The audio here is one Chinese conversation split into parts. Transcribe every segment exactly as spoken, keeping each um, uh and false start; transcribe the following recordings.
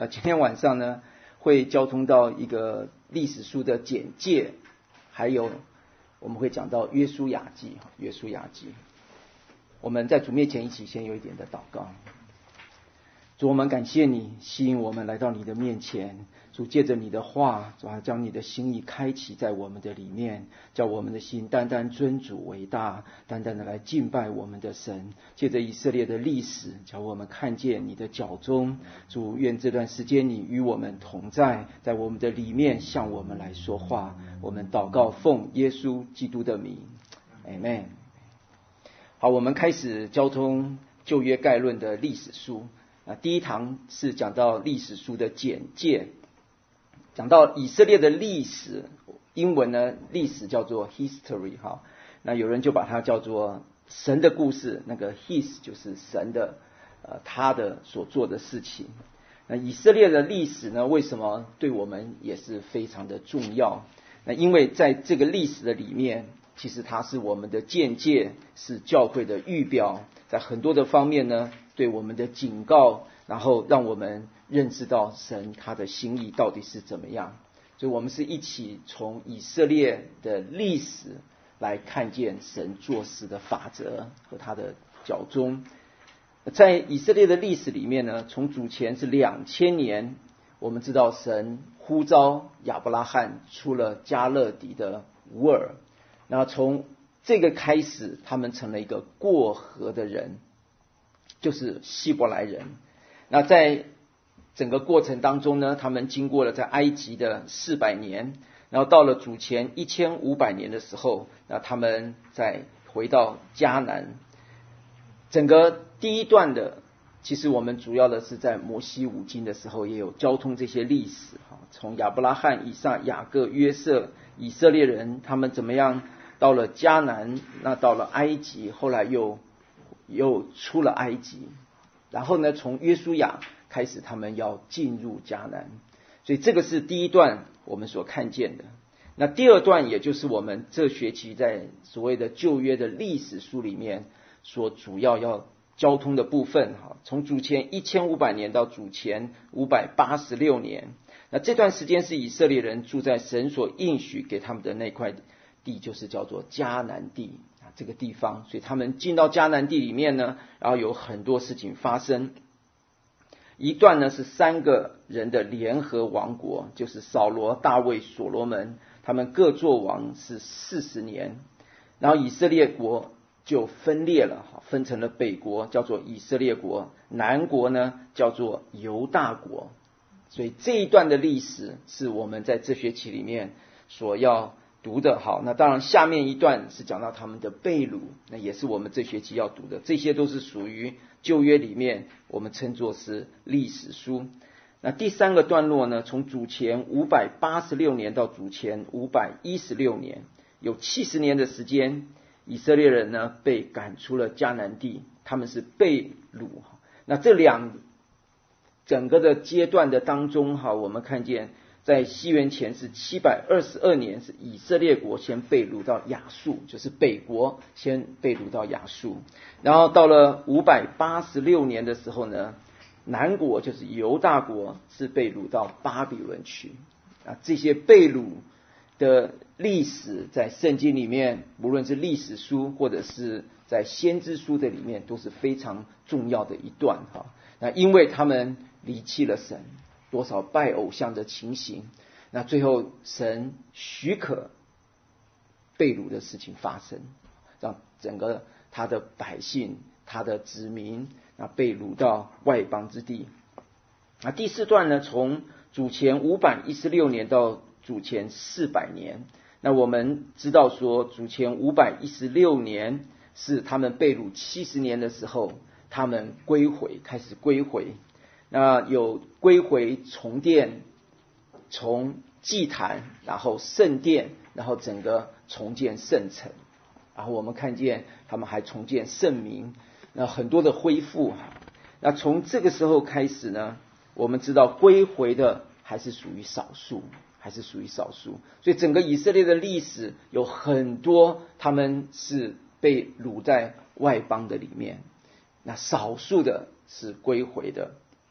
呃，今天晚上呢会交通到一个历史书的简介，还有我们会讲到约书亚记，约书亚记。我们在主面前一起先有一点的祷告。主，我们感谢你吸引我们来到你的面前，主借着你的话，主啊，将你的心意开启在我们的里面，叫我们的心单单尊主为大，单单的来敬拜我们的神。借着以色列的历史，叫我们看见你的脚踪。主，愿这段时间你与我们同在，在我们的里面向我们来说话。我们祷告奉耶稣基督的名 Amen。 好，我们开始交通旧约概论的历史书。啊，第一堂是讲到历史书的简介，讲到以色列的历史，英文呢历史叫做 history 哈，那有人就把它叫做神的故事，那个 his 就是神的呃他的所做的事情。那以色列的历史呢，为什么对我们也是非常的重要？那因为在这个历史的里面，其实它是我们的见解，是教会的预表，在很多的方面呢对我们的警告，然后让我们认识到神他的心意到底是怎么样。所以我们是一起从以色列的历史来看见神做事的法则和他的脚踪。在以色列的历史里面呢，从主前是两千年，我们知道神呼召亚伯拉罕出了迦勒底的乌尔，那从这个开始，他们成了一个过河的人，就是希伯来人。那在整个过程当中呢，他们经过了在埃及的四百年，然后到了主前一千五百年的时候，那他们再回到迦南。整个第一段的，其实我们主要的是在摩西五经的时候也有交通这些历史，从亚伯拉罕、以撒、雅各、约瑟，以色列人他们怎么样到了迦南，那到了埃及，后来又又出了埃及，然后呢从约书亚开始他们要进入迦南。所以这个是第一段我们所看见的。那第二段也就是我们这学期在所谓的旧约的历史书里面所主要要交通的部分，从主前一千五百年到主前五百八十六年。那这段时间是以色列人住在神所应许给他们的那块地，就是叫做迦南地这个地方。所以他们进到迦南地里面呢，然后有很多事情发生。一段呢是三个人的联合王国，就是扫罗、大卫、所罗门，他们各做王是四十年，然后以色列国就分裂了，分成了北国叫做以色列国，南国呢叫做犹大国。所以这一段的历史是我们在这学期里面所要读的。好，那当然下面一段是讲到他们的被掳，那也是我们这学期要读的。这些都是属于旧约里面我们称作是历史书。那第三个段落呢，从主前五百八十六年到主前五百一十六年，有七十年的时间，以色列人呢被赶出了迦南地，他们是被掳。那这两整个的阶段的当中，我们看见在西元前是七百二十二年，是以色列国先被掳到亚述，就是北国先被掳到亚述。然后到了五百八十六年的时候呢，南国就是犹大国是被掳到巴比伦去。啊，这些被掳的历史在圣经里面，无论是历史书或者是在先知书的里面，都是非常重要的一段哈。那因为他们离弃了神，多少拜偶像的情形，那最后神许可被掳的事情发生，让整个他的百姓、他的子民那被掳到外邦之地。那第四段呢，从主前五百一十六年到主前四百年。那我们知道说，主前五百一十六年是他们被掳七十年的时候，他们归回，开始归回。那有归回重建，从祭坛，然后圣殿，然后整个重建圣城。然后我们看见他们还重建圣名，那很多的恢复。那从这个时候开始呢，我们知道归回的还是属于少数，还是属于少数。所以整个以色列的历史有很多他们是被掳在外邦的里面，那少数的是归回的。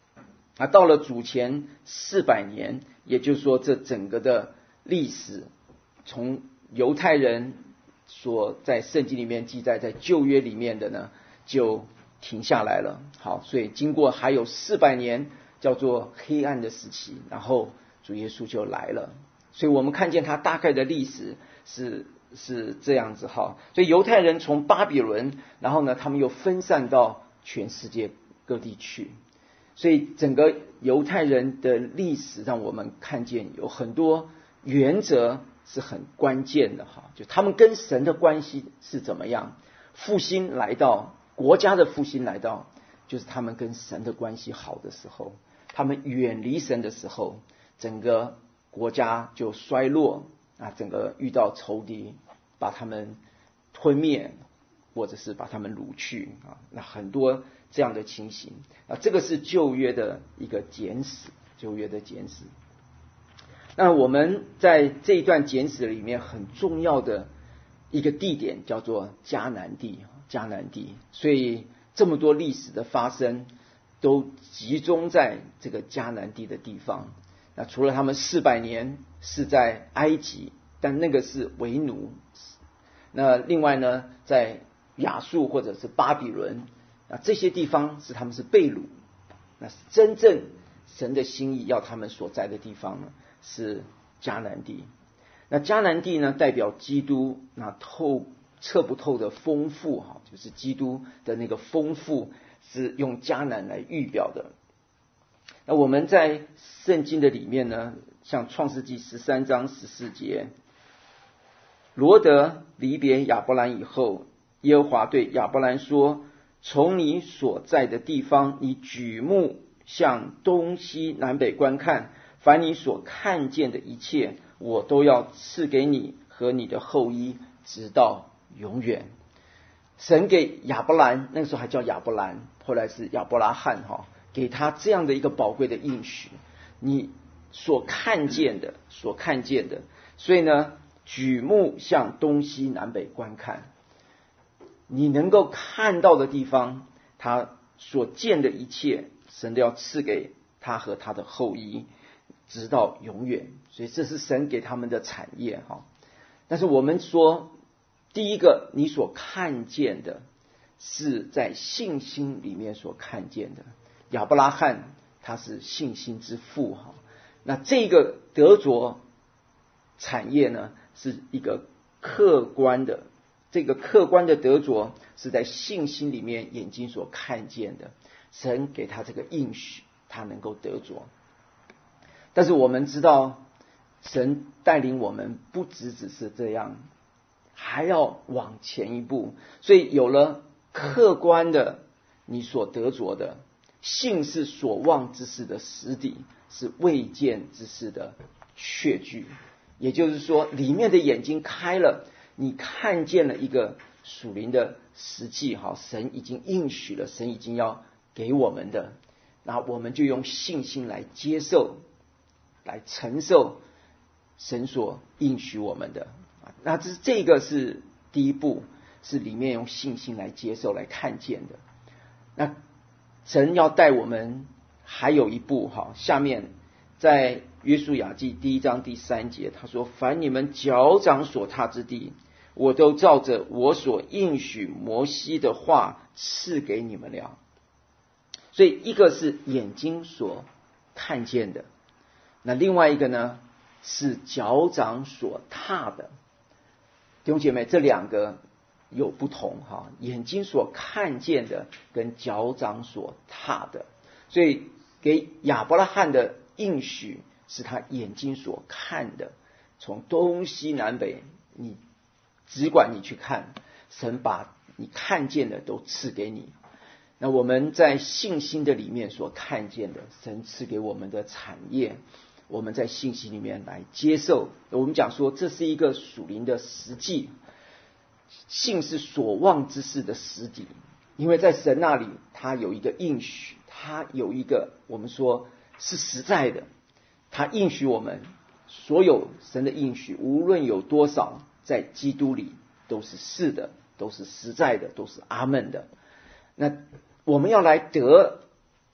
啊，到了主前四百年，也就是说这整个的历史从犹太人所在圣经里面记载在旧约里面的呢就停下来了。好，所以经过还有四百年叫做黑暗的时期，然后主耶稣就来了。所以我们看见他大概的历史是是这样子哈。所以犹太人从巴比伦，然后呢他们又分散到全世界各地去。所以整个犹太人的历史让我们看见有很多原则是很关键的哈，就他们跟神的关系是怎么样。复兴来到，国家的复兴来到，就是他们跟神的关系好的时候。他们远离神的时候，整个国家就衰落啊，整个遇到仇敌把他们吞灭，或者是把他们掳去啊，那很多这样的情形啊，这个是旧约的一个简史，旧约的简史。那我们在这一段简史里面很重要的一个地点叫做迦南地，迦南地，所以这么多历史的发生都集中在这个迦南地的地方。那除了他们四百年是在埃及，但那个是为奴。那另外呢，在亚述或者是巴比伦，那这些地方是他们是被掳。那是真正神的心意要他们所在的地方呢，是迦南地。那迦南地呢，代表基督那透测不透的丰富哈，就是基督的那个丰富是用迦南来预表的。那我们在圣经的里面呢，像创世纪十三章十四节，罗得离别亚伯兰以后，耶和华对亚伯兰说，从你所在的地方，你举目向东西南北观看，凡你所看见的一切，我都要赐给你和你的后裔，直到永远。神给亚伯兰，那个时候还叫亚伯兰，后来是亚伯拉罕哈，给他这样的一个宝贵的应许，你所看见的，所看见的，所以呢，举目向东西南北观看，你能够看到的地方，他所见的一切，神都要赐给他和他的后裔，直到永远。所以这是神给他们的产业哈。但是我们说，第一个，你所看见的是在信心里面所看见的。亚伯拉罕他是信心之父哈，那这个得着产业呢，是一个客观的，这个客观的得着是在信心里面眼睛所看见的，神给他这个应许，他能够得着。但是我们知道，神带领我们不只只是这样，还要往前一步。所以有了客观的你所得着的，信是所望之事的实底，是未见之事的确据。也就是说，里面的眼睛开了，你看见了一个属灵的实际，好，神已经应许了，神已经要给我们的，那我们就用信心来接受，来承受神所应许我们的。那这这个是第一步，是里面用信心来接受、来看见的。那神要带我们还有一步，好，下面在约书亚记第一章第三节，他说：凡你们脚掌所踏之地，我都照着我所应许摩西的话赐给你们了。所以一个是眼睛所看见的，那另外一个呢是脚掌所踏的。弟兄姐妹，这两个有不同哈，眼睛所看见的跟脚掌所踏的。所以给亚伯拉罕的应许是他眼睛所看的，从东西南北，你只管你去看，神把你看见的都赐给你。那我们在信心的里面所看见的，神赐给我们的产业，我们在信心里面来接受。我们讲说这是一个属灵的实际，信是所望之事的实底，因为在神那里他有一个应许，他有一个我们说是实在的，他应许我们所有神的应许，无论有多少，在基督里都是是的，都是实在的，都是阿们的。那我们要来得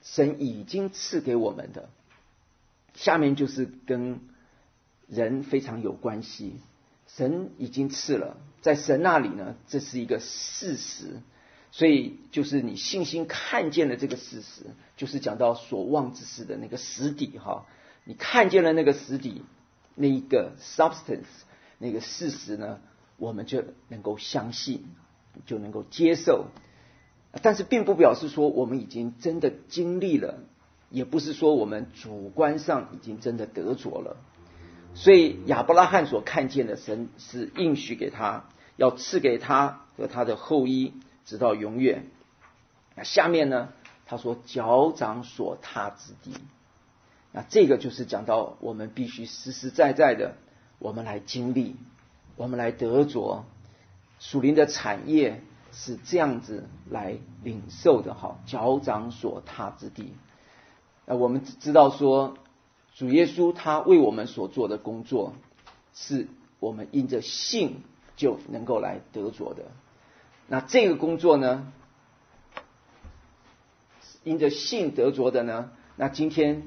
神已经赐给我们的。下面就是跟人非常有关系，神已经赐了，在神那里呢，这是一个事实，所以就是你信心看见了这个事实，就是讲到所望之事的那个实底哈，你看见了那个实底，那一个 substance， 那个事实呢，我们就能够相信，就能够接受。但是并不表示说我们已经真的经历了，也不是说我们主观上已经真的得着了。所以亚伯拉罕所看见的神是应许给他，要赐给他和他的后裔直到永远。那下面呢，他说脚掌所踏之地，那这个就是讲到我们必须实实在在的，我们来经历，我们来得着属灵的产业，是这样子来领受的。好，脚掌所踏之地。那我们知道说，主耶稣他为我们所做的工作，是我们因着信就能够来得着的。那这个工作呢，因着信得着的呢，那今天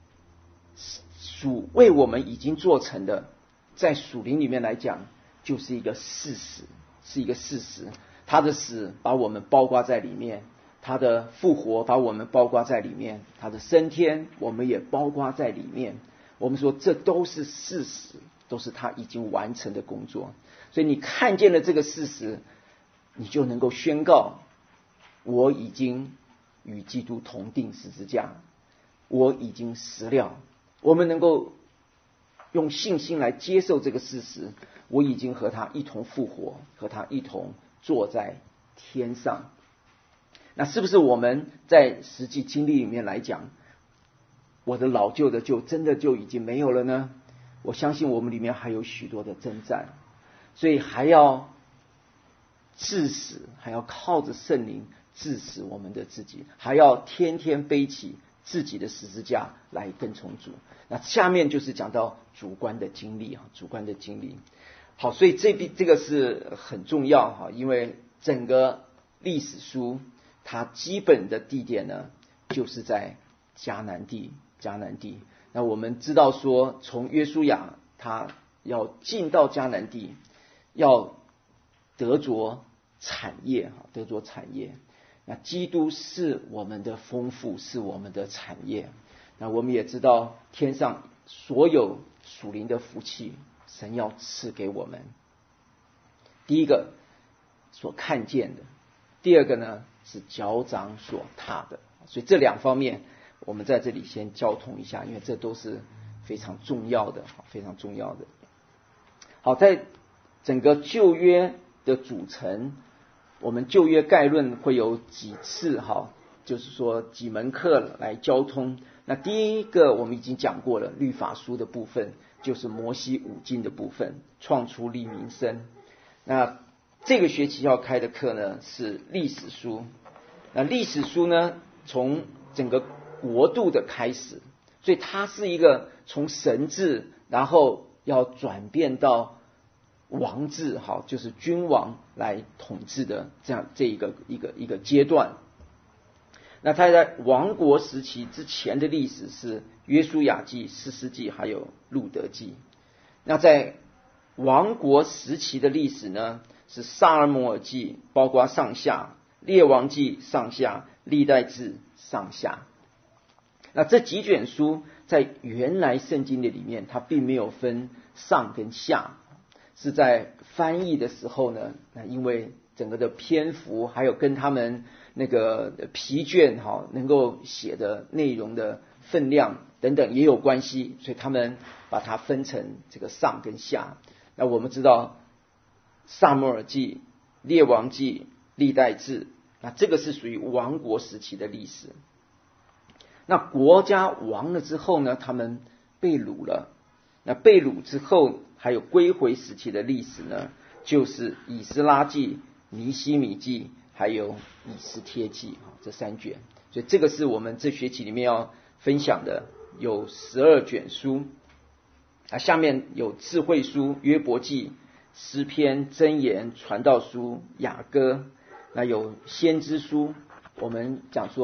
属为我们已经做成的，在属灵里面来讲，就是一个事实，是一个事实。他的死把我们包括在里面，他的复活把我们包括在里面，他的升天我们也包括在里面。我们说这都是事实，都是他已经完成的工作。所以你看见了这个事实，你就能够宣告，我已经与基督同定十字架，我已经死了。我们能够用信心来接受这个事实，我已经和他一同复活，和他一同坐在天上。那是不是我们在实际经历里面来讲，我的老旧的就真的就已经没有了呢？我相信我们里面还有许多的征战，所以还要致死，还要靠着圣灵致死我们的自己，还要天天背起自己的十字架来跟从主。那下面就是讲到主观的经历，主观的经历。好，所以这这个是很重要哈，因为整个历史书它基本的地点呢，就是在迦南地。迦南地，那我们知道说，从约书亚他要进到迦南地，要得着产业，得着产业。那基督是我们的丰富，是我们的产业。那我们也知道，天上所有属灵的福气，神要赐给我们。第一个所看见的，第二个呢是脚掌所踏的。所以这两方面我们在这里先交通一下，因为这都是非常重要的，非常重要的。好，在整个旧约的组成，我们旧约概论会有几次哈，就是说几门课来交通。那第一个我们已经讲过了，律法书的部分就是摩西五经的部分，创出利民申。那这个学期要开的课呢是历史书。那历史书呢，从整个国度的开始，所以它是一个从神治，然后要转变到王治，好，就是君王来统治的这样这一个一个一个阶段。那他在王国时期之前的历史是约书亚记、士师记还有路德记。那在王国时期的历史呢，是撒尔摩尔记包括上下，列王记上下，历代志上下。那这几卷书在原来圣经的里面，它并没有分上跟下，是在翻译的时候呢，那因为整个的篇幅还有跟他们那个疲倦哈，能够写的内容的分量等等也有关系，所以他们把它分成这个上跟下。那我们知道撒母耳记、列王记、历代志，那这个是属于王国时期的历史。那国家亡了之后呢，他们被掳了。那被掳之后，还有归回时期的历史呢，就是以斯拉记、尼希米记还有以斯帖记这三卷。所以这个是我们这学期里面要分享的，有十二卷书。啊，下面有智慧书、约伯记、诗篇、箴言、传道书、雅歌。那有先知书，我们讲说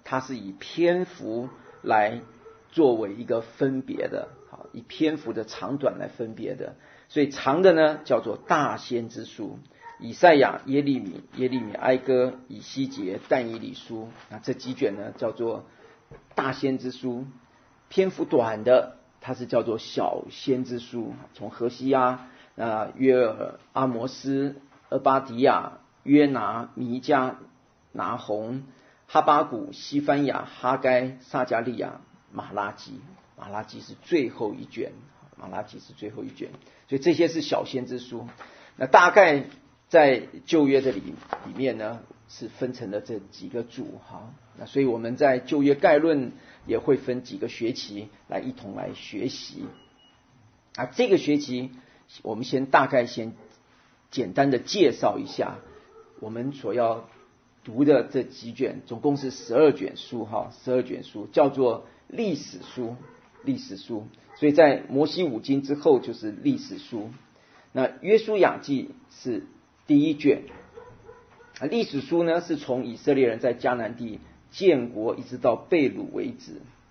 它是以篇幅来作为一个分别的，好，以篇幅的长短来分别的。所以长的呢叫做大先知书，以赛亚、耶利米、耶利米哀歌、以西结、但以理书，那这几卷呢叫做大先知书。篇幅短的它是叫做小先知书，从何西阿、那约尔、阿摩斯、俄巴底亚、约拿、弥迦、拿红、哈巴谷、西番雅、哈该、撒迦利亚、马拉基。马拉基是最后一卷，马拉基是最后一卷，所以这些是小先知书。那大概在旧约的里里面呢，是分成了这几个组哈。那所以我们在旧约概论也会分几个学期来一同来学习。啊，这个学期我们先大概先简单的介绍一下我们所要读的这几卷，总共是十二卷书哈，十二卷书叫做历史书，历史书。所以在摩西五经之后就是历史书。那约书亚记是第一卷，历史书呢是从以色列人在迦南地建国一直到被掳为止。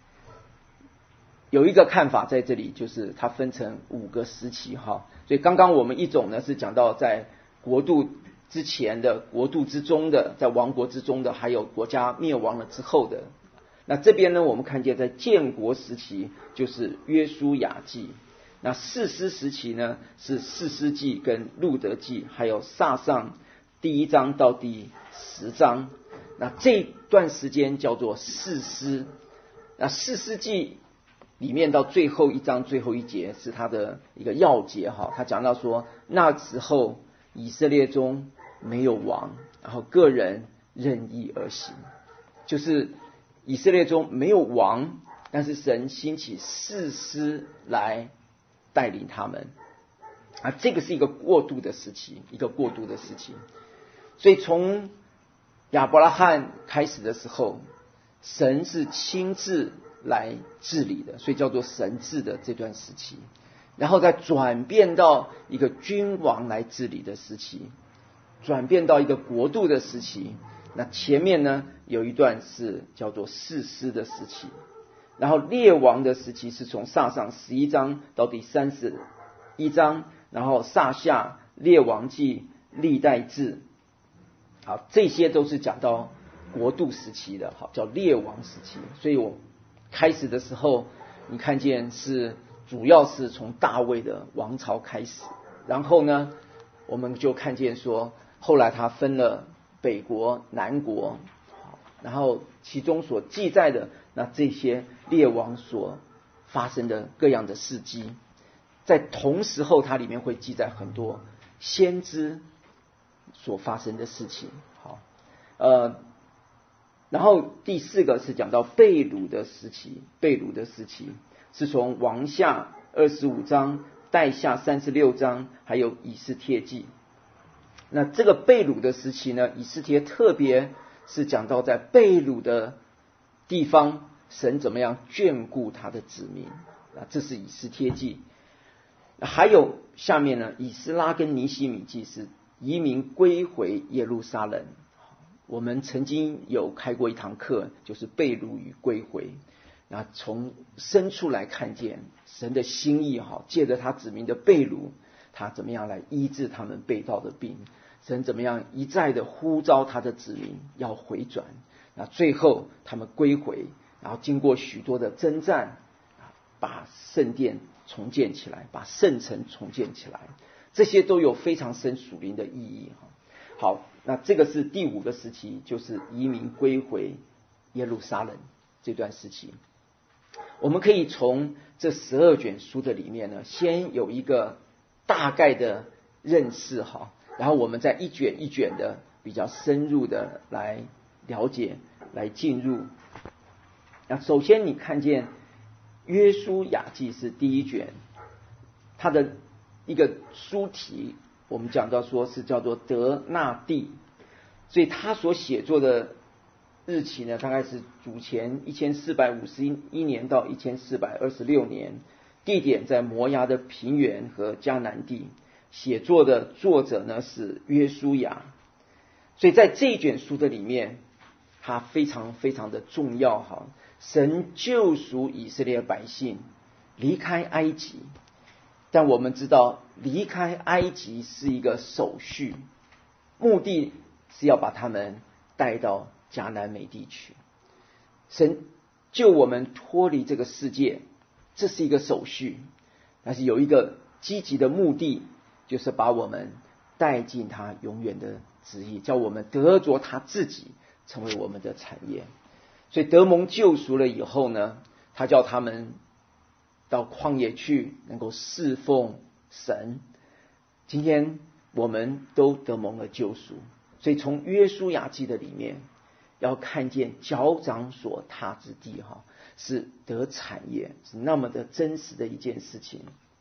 有一个看法在这里，就是它分成五个时期哈。所以刚刚我们一种呢是讲到在国度之前的、国度之中的、在王国之中的，还有国家灭亡了之后的。那这边呢我们看见在建国时期就是约书亚记，那士师时期呢是士师记跟路得记，还有撒上第一章到第十章。那这段时间叫做士师。那士师记里面到最后一章最后一节是他的一个要节哈，他讲到说那时候以色列中没有王，然后个人任意而行，就是以色列中没有王，但是神兴起士师来带领他们啊，这个是一个过渡的时期，一个过渡的时期。所以从亚伯拉罕开始的时候，神是亲自来治理的，所以叫做神治的这段时期。然后再转变到一个君王来治理的时期，转变到一个国度的时期。那前面呢有一段是叫做士师的时期，然后列王的时期是从撒上十一章到第三十一章，然后撒下、列王记、历代志，好，这些都是讲到国度时期的，好，叫列王时期。所以我开始的时候你看见是主要是从大卫的王朝开始，然后呢我们就看见说后来他分了北国南国，然后其中所记载的那这些列王所发生的各样的事迹，在同时候它里面会记载很多先知所发生的事情。好，呃，然后第四个是讲到被掳的时期，被掳的时期是从王下二十五章、代下三十六章，还有以斯帖记。那这个被掳的时期呢，以斯帖特别是讲到在被掳的地方，神怎么样眷顾他的子民啊，这是以斯帖记。还有下面呢，以斯拉跟尼希米记是移民归回耶路撒冷。我们曾经有开过一堂课，就是被掳与归回。那从深处来看见神的心意哈，借着他子民的被掳，他怎么样来医治他们被盗的病，神怎么样一再的呼召他的子民要回转，那最后他们归回，然后经过许多的征战，把圣殿重建起来，把圣城重建起来，这些都有非常深属灵的意义。好，那这个是第五个时期，就是移民归回耶路撒冷这段时期。我们可以从这十二卷书的里面呢，先有一个大概的认识哈，然后我们再一卷一卷的比较深入的来了解，来进入。那首先你看见约书亚记是第一卷，它的一个书题我们讲到说是叫做得那地，所以他所写作的日期呢，大概是主前一千四百五十一年到一千四百二十六年，地点在摩押的平原和迦南地，写作的作者呢是约书亚。所以在这一卷书的里面， 它非常非常的重要哈。神救赎以色列百姓离开埃及，但我们知道离开埃及是一个手续，目的是要把他们带到迦南美地去。神救我们脱离这个世界，这是一个手续，但是有一个积极的目的，就是把我们带进他永远的旨意，叫我们得着他自己，成为我们的产业。所以得蒙救赎了以后呢，他叫他们到旷野去，能够侍奉神。今天我们都得蒙了救赎，所以从约书亚记的里面要看见脚掌所踏之地哈，是得产业，是那么的真实的一件事情。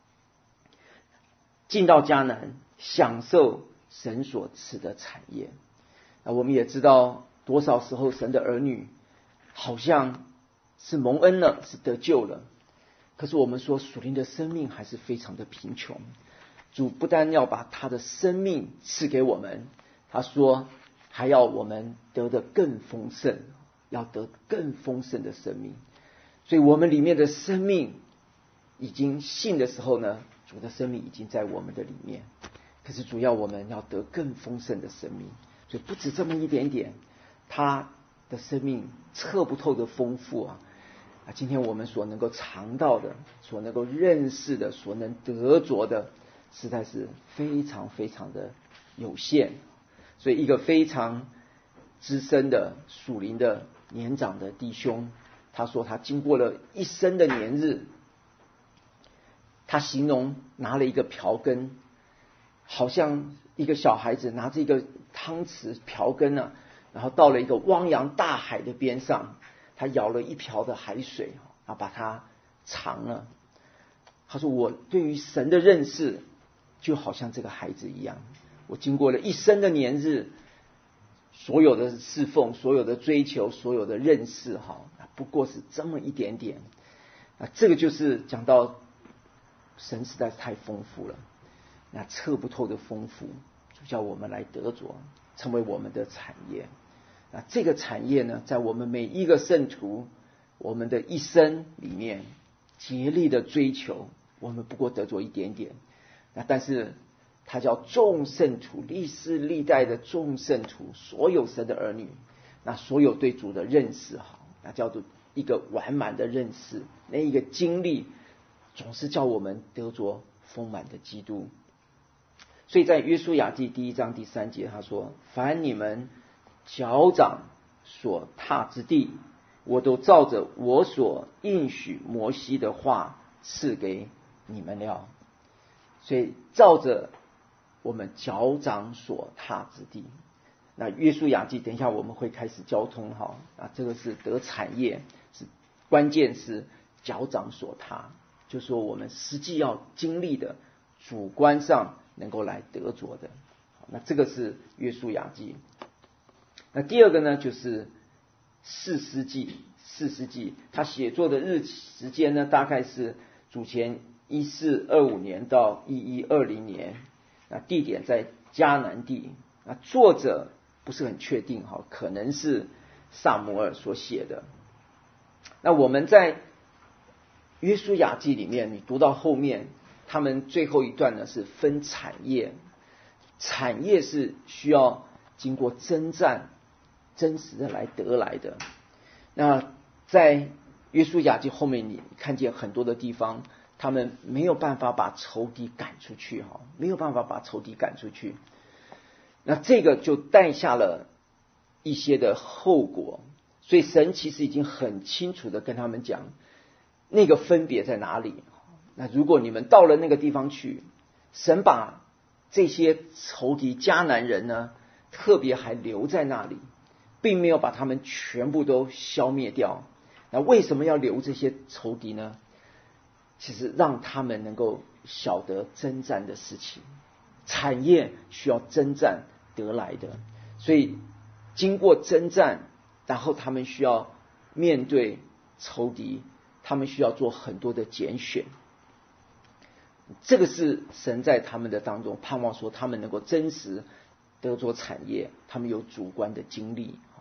进到迦南，享受神所赐的产业。那我们也知道，多少时候神的儿女好像是蒙恩了，是得救了，可是我们说属灵的生命还是非常的贫穷。主不但要把他的生命赐给我们，他说还要我们得的更丰盛，要得更丰盛的生命。所以我们里面的生命已经信的时候呢，主的生命已经在我们的里面，可是主要我们要得更丰盛的生命。所以不止这么一点点，他的生命测不透的丰富啊！啊，今天我们所能够尝到的，所能够认识的，所能得着的，实在是非常非常的有限。所以一个非常资深的属灵的年长的弟兄，他说他经过了一生的年日，他形容拿了一个瓢羹，好像一个小孩子拿着一个汤匙瓢羹啊，然后到了一个汪洋大海的边上，他舀了一瓢的海水，然后把它尝了。他说我对于神的认识就好像这个孩子一样，我经过了一生的年日，所有的侍奉，所有的追求，所有的认识，不过是这么一点点。这个就是讲到神实在是太丰富了，那测不透的丰富，就叫我们来得着，成为我们的产业。那这个产业呢，在我们每一个圣徒，我们的一生里面竭力的追求，我们不过得着一点点。那但是他叫众圣徒，历世历代的众圣徒，所有神的儿女，那所有对主的认识好，那叫做一个完满的认识，那一个经历总是叫我们得着丰满的基督。所以在约书亚记第一章第三节他说，凡你们脚掌所踏之地，我都照着我所应许摩西的话赐给你们了。所以照着我们脚掌所踏之地，那约书亚记等一下我们会开始交通哈，啊，这个是得产业，是关键是脚掌所踏，就是说我们实际要经历的，主观上能够来得着的。那这个是约书亚记。那第二个呢，就是士师记。士师记他写作的日时间呢，大概是主前一四二五年到一一二零年，那地点在迦南地。那作者不是很确定哈，可能是撒母耳所写的。那我们在约书亚记里面，你读到后面，他们最后一段呢是分产业，产业是需要经过征战，真实的来得来的。那在约书亚记后面，你看见很多的地方，他们没有办法把仇敌赶出去哈，没有办法把仇敌赶出去。那这个就带下了一些的后果，所以神其实已经很清楚的跟他们讲，那个分别在哪里。那如果你们到了那个地方去，神把这些仇敌迦南人呢，特别还留在那里，并没有把他们全部都消灭掉。那为什么要留这些仇敌呢？其实让他们能够晓得征战的事情，产业需要征战得来的，所以经过征战，然后他们需要面对仇敌，他们需要做很多的拣选。这个是神在他们的当中盼望说他们能够真实得着产业，他们有主观的经历。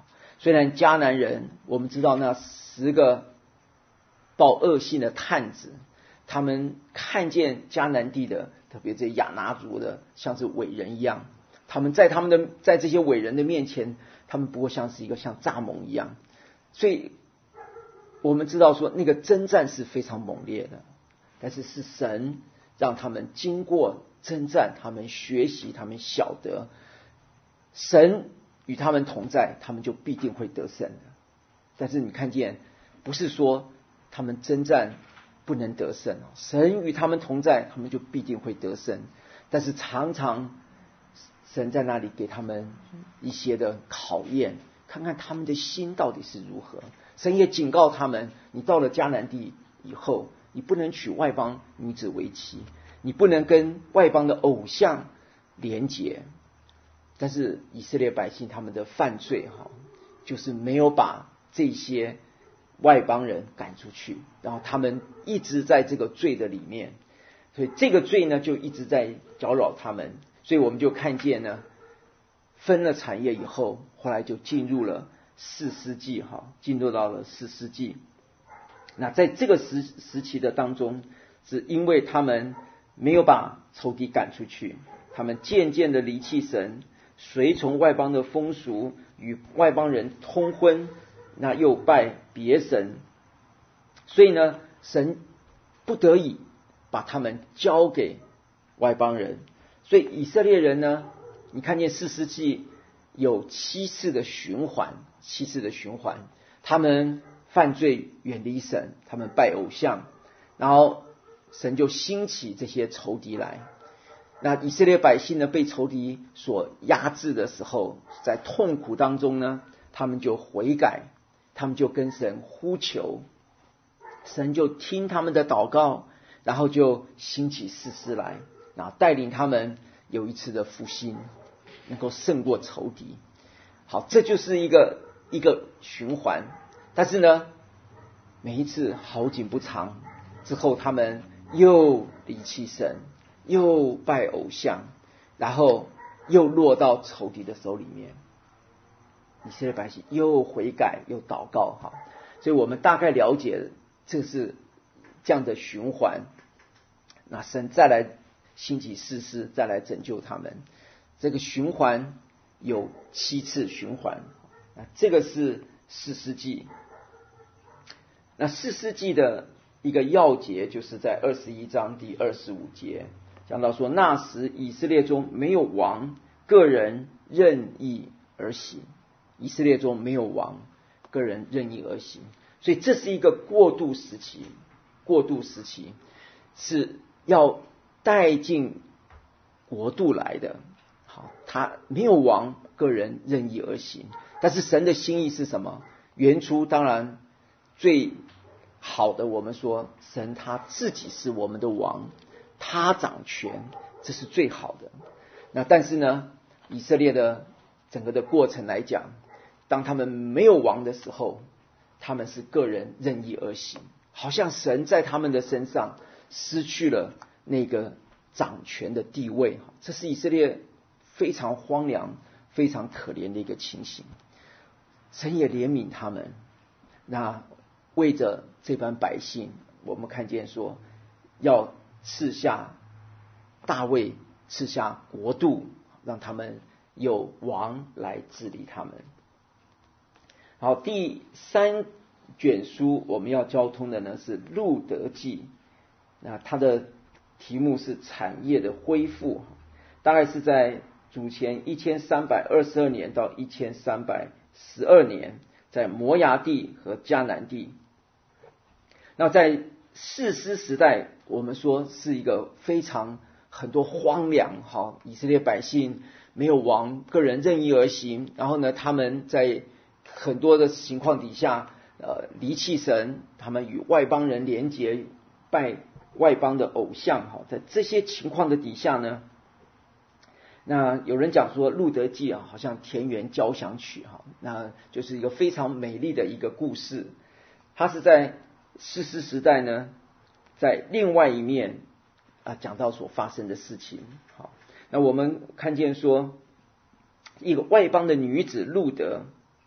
虽然迦南人，我们知道那十个报恶信的探子，他们看见迦南地的，特别这亚拿族的，像是伟人一样，他们在他们的在这些伟人的面前，他们不过像是一个像蚱蜢一样。所以我们知道说那个征战是非常猛烈的，但是是神让他们经过征战，他们学习，他们晓得神与他们同在，他们就必定会得胜的。但是你看见，不是说他们征战不能得胜，神与他们同在，他们就必定会得胜。但是常常神在那里给他们一些的考验，看看他们的心到底是如何。神也警告他们，你到了迦南地以后，你不能娶外邦女子为妻，你不能跟外邦的偶像连结。但是以色列百姓他们的犯罪就是没有把这些外邦人赶出去，然后他们一直在这个罪的里面，所以这个罪呢就一直在搅扰他们。所以我们就看见呢，分了产业以后，后来就进入了士师记哈，进入到了士师记。那在这个时时期的当中，是因为他们没有把仇敌赶出去，他们渐渐的离弃神，随从外邦的风俗，与外邦人通婚，那又拜别神。所以呢，神不得已把他们交给外邦人。所以以色列人呢，你看见士师记有七次的循环，七次的循环，他们犯罪远离神，他们拜偶像，然后神就兴起这些仇敌来。那以色列百姓呢，被仇敌所压制的时候，在痛苦当中呢，他们就悔改，他们就跟神呼求，神就听他们的祷告，然后就兴起士师来，然后带领他们有一次的复兴，能够胜过仇敌。好，这就是一个一个循环。但是呢，每一次好景不长之后，他们又离弃神，又拜偶像，然后又落到仇敌的手里面。以色列百姓又悔改又祷告，哈，所以我们大概了解这是这样的循环。那神再来兴起士师，再来拯救他们。这个循环有七次循环，那这个是士师记。那士师记的一个要节就是在二十一章第二十五节讲到说，那时以色列中没有王，个人任意而行。以色列中没有王，个人任意而行。所以这是一个过渡时期，过渡时期是要带进国度来的。好，他没有王，个人任意而行。但是神的心意是什么？原初当然最好的，我们说神他自己是我们的王，他掌权，这是最好的。那但是呢，以色列的整个的过程来讲，当他们没有王的时候，他们是个人任意而行，好像神在他们的身上失去了那个掌权的地位。这是以色列非常荒凉非常可怜的一个情形。神也怜悯他们，那为着这班百姓，我们看见说要赐下大卫，赐下国度，让他们有王来治理他们。好，第三卷书我们要交通的呢是路得记，那它的题目是产业的恢复，大概是在主前一千三百二十二年到一千三百十二年，在摩押地和迦南地。那在士师时代，我们说是一个非常很多荒凉，好，以色列百姓没有王，个人任意而行，然后呢，他们在很多的情况底下，呃，离弃神，他们与外邦人连结，拜外邦的偶像，哈，在这些情况的底下呢，那有人讲说路得记啊，好像田园交响曲，哈，那就是一个非常美丽的一个故事。它是在士师时代呢，在另外一面啊讲到所发生的事情。好，那我们看见说，一个外邦的女子路得，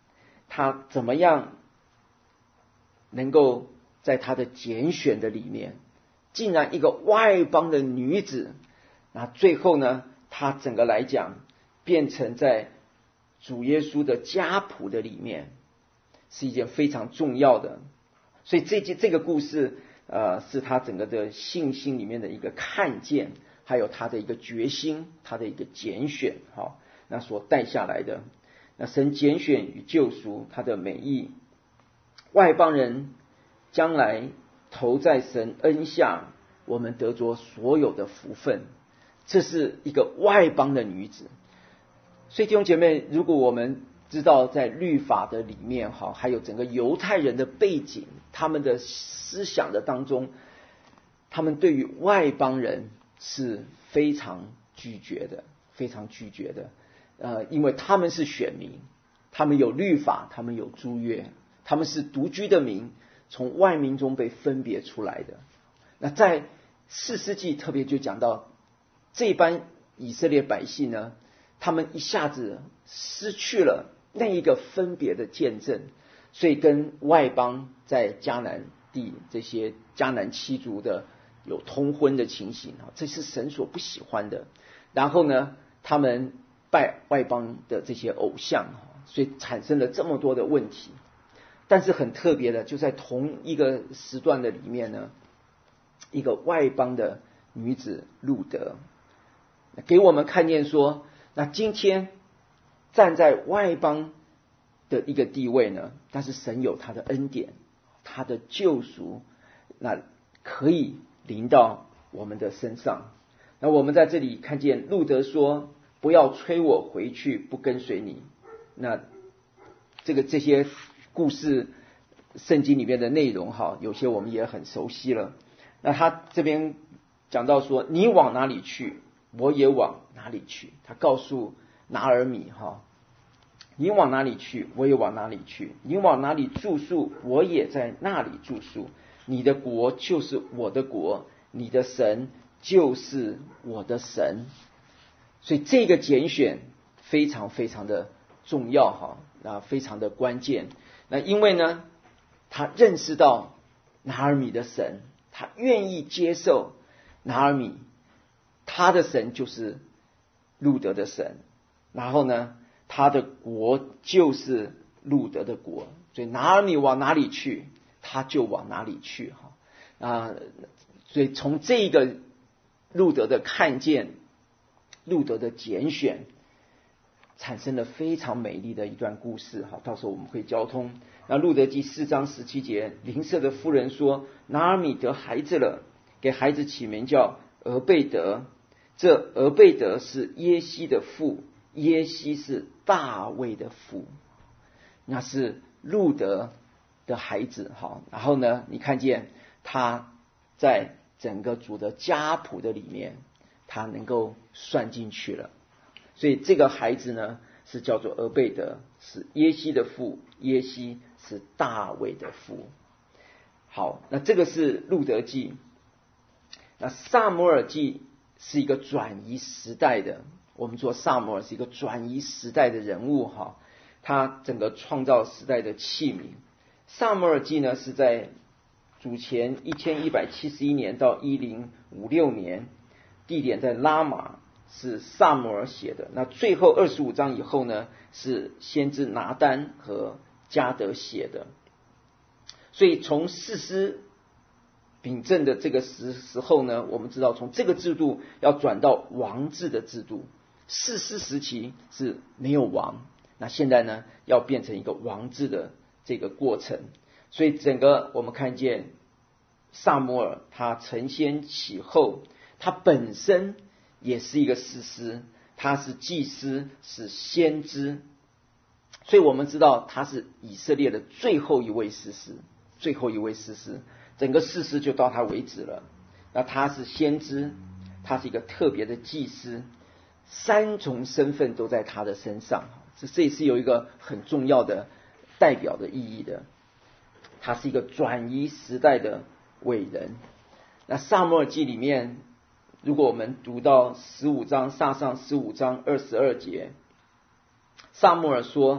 他怎么样能够在他的拣选的里面，竟然一个外邦的女子，那最后呢，他整个来讲变成在主耶稣的家谱的里面，是一件非常重要的。所以这这个故事呃，是他整个的信心里面的一个看见，还有他的一个决心，他的一个拣选，好，那所带下来的。那神拣选与救赎，他的美意，外邦人将来投在神恩下，我们得着所有的福分。这是一个外邦的女子。所以弟兄姐妹，如果我们知道在律法的里面，哈，还有整个犹太人的背景，他们的思想的当中，他们对于外邦人是非常拒绝的，非常拒绝的。呃，因为他们是选民，他们有律法，他们有诸约，他们是独居的民，从外民中被分别出来的。那在四世纪特别就讲到这班以色列百姓呢，他们一下子失去了那一个分别的见证，所以跟外邦在迦南地这些迦南七族的有通婚的情形，这是神所不喜欢的。然后呢，他们拜外邦的这些偶像，所以产生了这么多的问题。但是很特别的，就在同一个时段的里面呢，一个外邦的女子路德，给我们看见说，那今天站在外邦的一个地位呢，但是神有他的恩典，他的救赎，那可以临到我们的身上。那我们在这里看见路德说，不要催我回去，不跟随你。那这个这些故事圣经里面的内容哈，有些我们也很熟悉了。那他这边讲到说，你往哪里去，我也往哪里去。他告诉拿尔米哈，你往哪里去，我也往哪里去；你往哪里住宿，我也在那里住宿。你的国就是我的国，你的神就是我的神。所以这个拣选非常非常的重要哈，那非常的关键。那因为呢，他认识到拿尔米的神，他愿意接受拿尔米，他的神就是路德的神，然后呢，他的国就是路德的国，所以拿尔米往哪里去，他就往哪里去哈啊。所以从这个路德的看见，路德的拣选，产生了非常美丽的一段故事哈。到时候我们会交通。那路德记四章十七节，邻舍的妇人说，拿尔米得孩子了，给孩子起名叫俄贝德。这俄贝德是耶西的父，耶西是大卫的父，那是路德的孩子哈。然后呢，你看见他在整个主的家谱的里面，他能够算进去了。所以这个孩子呢，是叫做俄贝德，是耶西的父，耶西是大卫的父。好，那这个是路德记。那撒母耳记是一个转移时代的，我们说撒母耳是一个转移时代的人物哈，他整个创造时代的器皿。撒母耳记呢，是在主前一千一百七十一年到一零五六年，地点在拉玛，是撒母耳写的。那最后二十五章以后呢，是先知拿单和加德写的。所以从士师秉政的这个时时候呢，我们知道从这个制度要转到王制的制度。士师时期是没有王，那现在呢，要变成一个王制的这个过程。所以整个我们看见撒母耳他承先启后，他本身也是一个士师，他是祭司，是先知，所以我们知道他是以色列的最后一位士师，最后一位士师，整个士师就到他为止了。那他是先知，他是一个特别的祭司，三重身份都在他的身上，这这也是有一个很重要的代表的意义的。他是一个转移时代的伟人。那撒母耳记里面，如果我们读到十五章，撒上十五章二十二节，撒母耳说，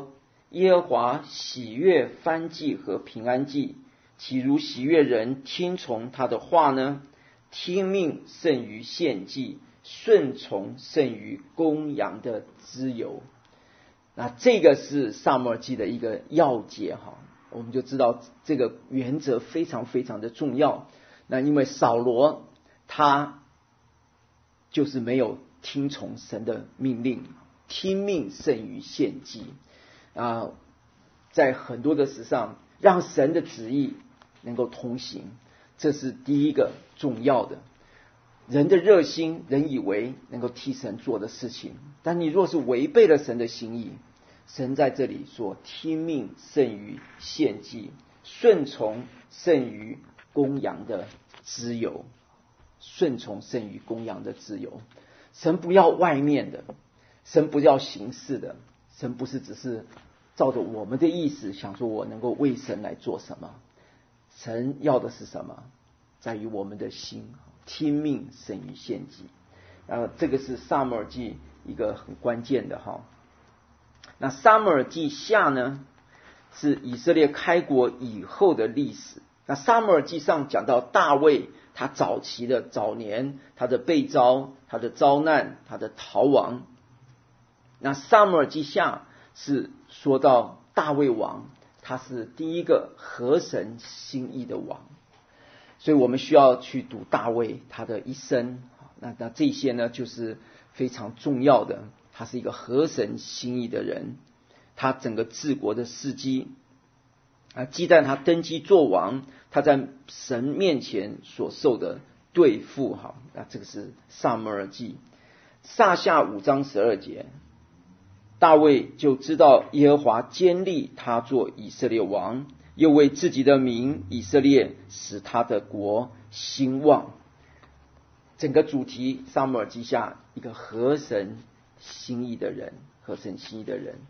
耶和华喜悦燔祭和平安祭，岂如喜悦人听从他的话呢？听命胜于献祭，顺从胜于公羊的脂油。那这个是撒母耳记的一个要节哈，我们就知道这个原则非常非常的重要。那因为扫罗他就是没有听从神的命令，听命胜于献祭啊，在很多的事上让神的旨意能够通行，这是第一个重要的。人的热心，人以为能够替神做的事情，但你若是违背了神的心意，神在这里说听命胜于献祭，顺从胜于公羊的脂油，顺从胜于公羊的脂油。神不要外面的，神不要形式的，神不是只是照着我们的意思想说我能够为神来做什么，神要的是什么？在于我们的心，听命胜于献祭。呃，这个是撒母耳记一个很关键的哈。那撒母耳记下呢，是以色列开国以后的历史。那撒母耳记上讲到大卫他早期的早年，他的被招，他的遭难，他的逃亡。那撒母耳记下是说到大卫王，他是第一个合神心意的王，所以我们需要去读大卫他的一生。那那这些呢，就是非常重要的。他是一个合神心意的人，他整个治国的事迹啊，记载他登基做王，他在神面前所受的对付。好，那这个是撒母耳记撒下五章十二节，大卫就知道耶和华坚立他做以色列王，又为自己的名以色列使他的国兴旺。整个主题撒母耳记下一个合神心意的人，合神心意的人。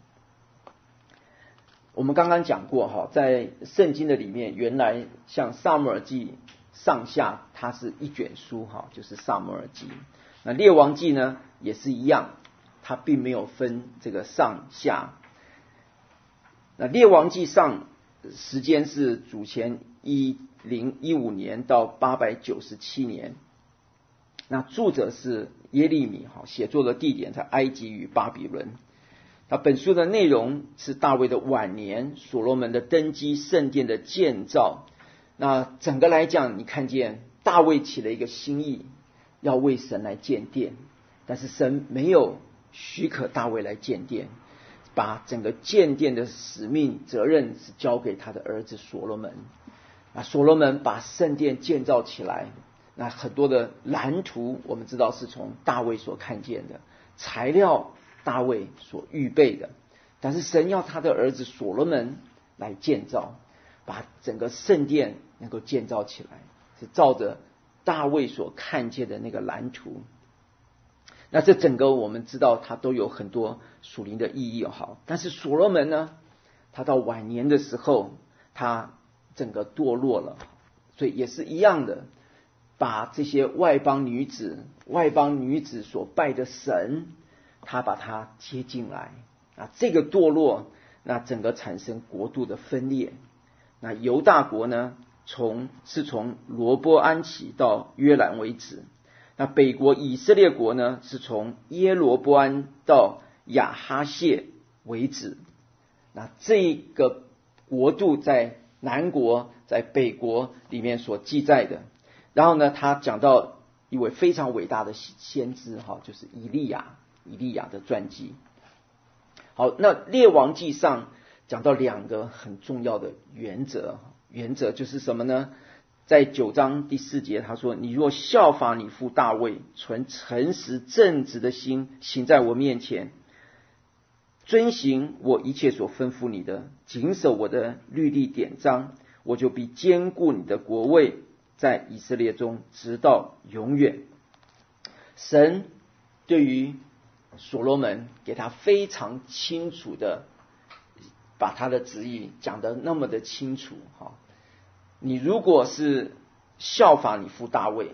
我们刚刚讲过哈，在圣经的里面，原来像撒母耳记上下，它是一卷书哈，就是撒母耳记。那列王记呢，也是一样，它并没有分这个上下。那列王记上时间是主前一零一五年到八百九十七年。那著者是耶利米，写作的地点在埃及与巴比伦。那本书的内容是大卫的晚年，所罗门的登基，圣殿的建造。那整个来讲，你看见大卫起了一个心意，要为神来建殿，但是神没有许可大卫来建殿，把整个建殿的使命责任是交给他的儿子所罗门。那所罗门把圣殿建造起来，那很多的蓝图我们知道是从大卫所看见的，材料大卫所预备的，但是神要他的儿子所罗门来建造，把整个圣殿能够建造起来，是照着大卫所看见的那个蓝图。那这整个我们知道它都有很多属灵的意义好，但是所罗门呢，他到晚年的时候，他整个堕落了，所以也是一样的，把这些外邦女子外邦女子所拜的神，他把它接进来啊，这个堕落，那整个产生国度的分裂。那犹大国呢，从是从罗波安起到约兰为止。那北国以色列国呢，是从耶罗波安到亚哈谢为止。那这个国度在南国在北国里面所记载的。然后呢，他讲到一位非常伟大的先知哈，就是以利亚，以利亚的传记。好，那列王记上讲到两个很重要的原则，原则就是什么呢？在九章第四节他说，你若效法你父大卫，存诚实正直的心，行在我面前，遵行我一切所吩咐你的，谨守我的律例典章，我就必坚固你的国位在以色列中直到永远。神对于所罗门给他非常清楚的把他的旨意讲得那么的清楚哈。你如果是效法你父大卫，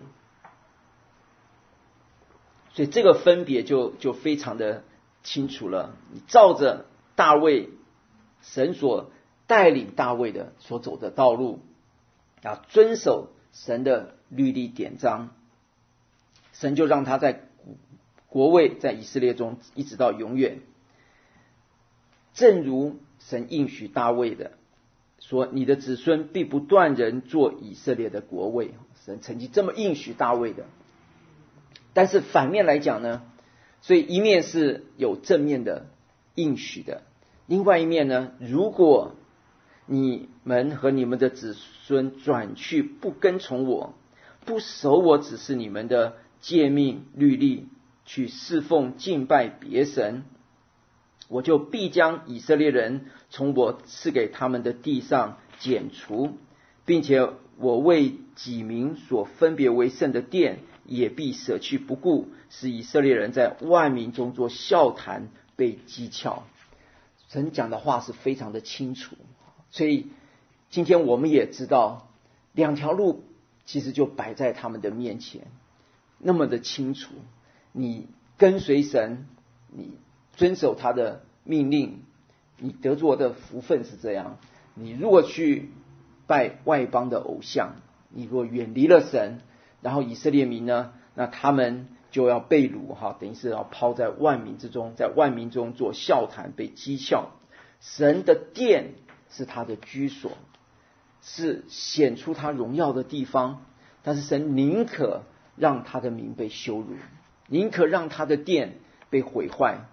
所以这个分别就就非常的清楚了。你照着大卫神所带领大卫的所走的道路，啊，遵守神的律例典章，神就让他在国位在以色列中一直到永远。正如神应许大卫的说，你的子孙必不断人做以色列的国位，神曾经这么应许大卫的。但是反面来讲呢，所以一面是有正面的应许的，另外一面呢，如果你们和你们的子孙转去不跟从我，不守我指示你们的诫命律例，去侍奉敬拜别神，我就必将以色列人从我赐给他们的地上剪除，并且我为己民所分别为圣的殿也必舍去不顾，使以色列人在万民中做笑谈，被讥诮。神讲的话是非常的清楚，所以今天我们也知道两条路其实就摆在他们的面前，那么的清楚。你跟随神，你遵守他的命令，你得着的福分是这样。你如果去拜外邦的偶像，你如果远离了神，然后以色列民呢，那他们就要被掳哈，等于是要抛在万民之中，在万民中做笑谈，被讥诮。神的殿是他的居所，是显出他荣耀的地方，但是神宁可让他的名被羞辱，宁可让他的殿被毁坏，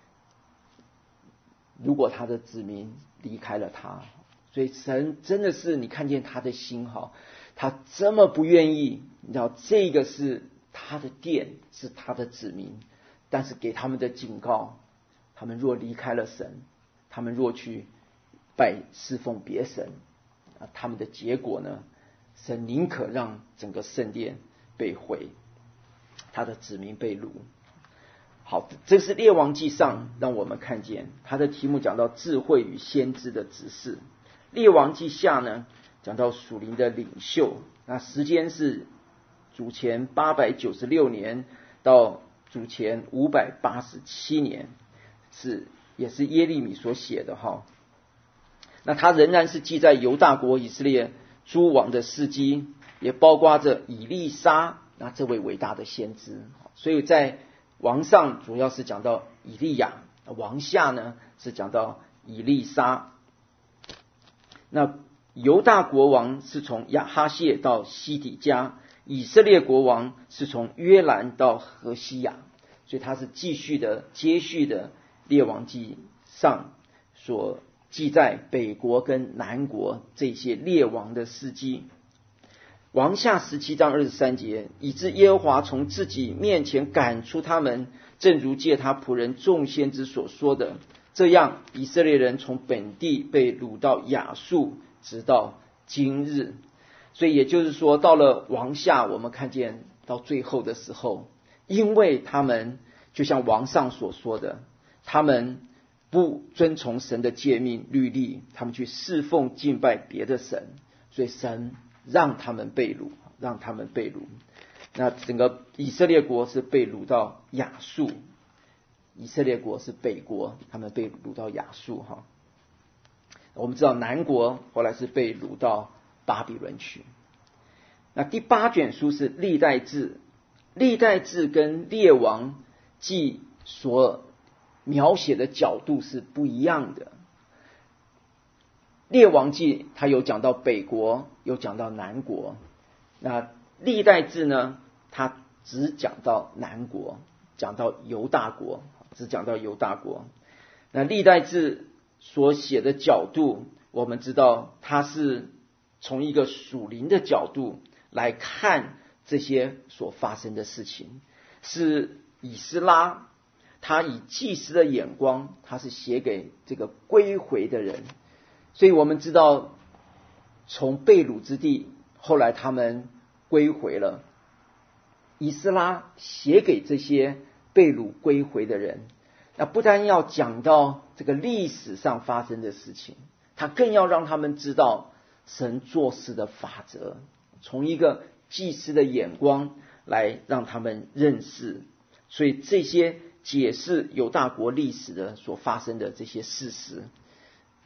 如果他的子民离开了他。所以神真的是，你看见他的心哈，他这么不愿意，你知道这个是他的殿，是他的子民，但是给他们的警告，他们若离开了神，他们若去拜侍奉别神，他们的结果呢，神宁可让整个圣殿被毁，他的子民被掳。好，这是列王记上让我们看见，他的题目讲到智慧与先知的指示。列王记下呢，讲到属灵的领袖，那时间是主前八百九十六年到主前五百八十七年，是也是耶利米所写的哈。那他仍然是记在犹大国以色列诸王的事迹，也包括着以利沙那这位伟大的先知。所以在王上主要是讲到以利亚，王下呢是讲到以利沙。那犹大国王是从亚哈谢到西底家，以色列国王是从约兰到何西亚，所以他是继续的接续的列王记上所记载北国跟南国这些列王的事迹。王下十七章二十三节，以致耶和华从自己面前赶出他们，正如借他仆人众先知所说的，这样以色列人从本地被掳到亚述，直到今日。所以也就是说，到了王下，我们看见到最后的时候，因为他们就像王上所说的，他们不遵从神的诫命律例，他们去侍奉敬拜别的神，所以神让他们被掳，让他们被掳。那整个以色列国是被掳到亚述，以色列国是北国，他们被掳到亚述哈。我们知道南国后来是被掳到巴比伦去。那第八卷书是历代志，历代志跟列王记所描写的角度是不一样的。列王记它有讲到北国，有讲到南国，那历代志呢，它只讲到南国，讲到犹大国，只讲到犹大国。那历代志所写的角度，我们知道它是从一个属灵的角度来看这些所发生的事情，是以斯拉他以祭司的眼光，他是写给这个归回的人。所以我们知道从被掳之地，后来他们归回了，以斯拉写给这些被掳归回的人，那不单要讲到这个历史上发生的事情，他更要让他们知道神做事的法则，从一个祭司的眼光来让他们认识。所以这些解释犹大国历史的所发生的这些事实，